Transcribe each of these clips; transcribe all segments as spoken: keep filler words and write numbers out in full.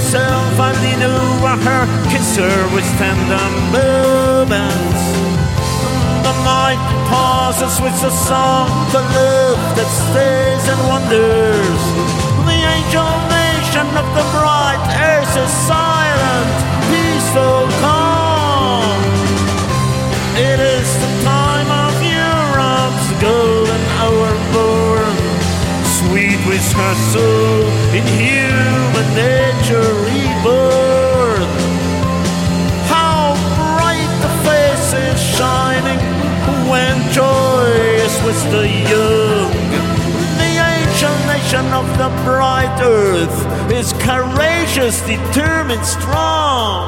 herself, and he knew her, kissed her with tender movements. The night pauses with a song for love that stays and wanders. The angel nation of the bright earth is silent, peaceful, calm. It is the time of Europe's golden hour born, sweet with her soul in human nature reborn. How bright the face is shining when joy is with the young. The ancient nation of the bright earth is courageous, determined, strong.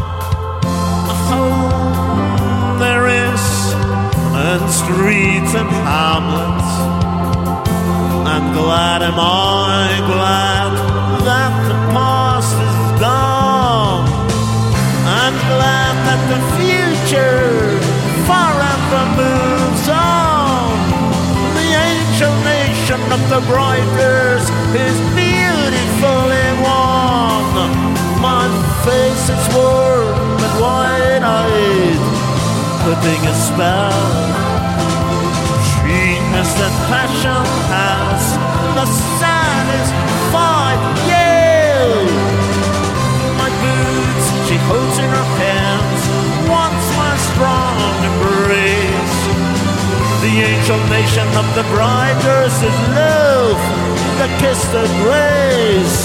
Oh, there is, and streets and hamlets, and glad am I, glad that the past is gone, and glad that the future forever moves on. The ancient nation of the bright earth is beautifully one. My face is warm and wide-eyed, putting a spell. Sweetness that passion has, the satisfied yell. My boots she holds in her hands, once my strong embrace. The angel nation of the bright earth is love, the kiss of grace.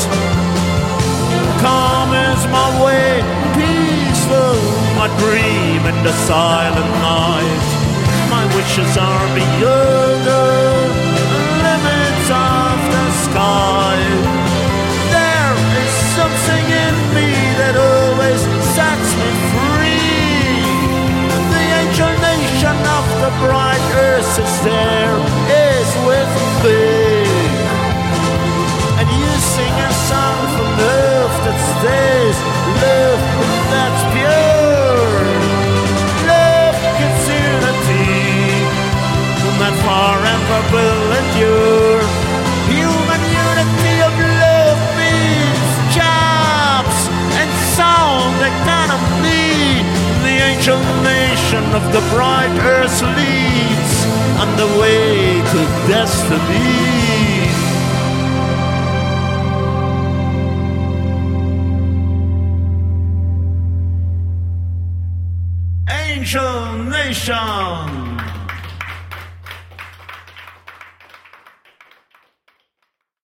Calm is my way, peaceful my dream in the silent night. My wishes are beyond the limits of the sky. There is something in me that always sets me free. The angel nation of the bright earth is there, is with me. And you sing a song for love that stays, love that's pure, love gives unity that forever will endure. Human unity of love means jobs and sound economy. The ancient nation of the bright earth leads on the way to destiny. Angel Nation.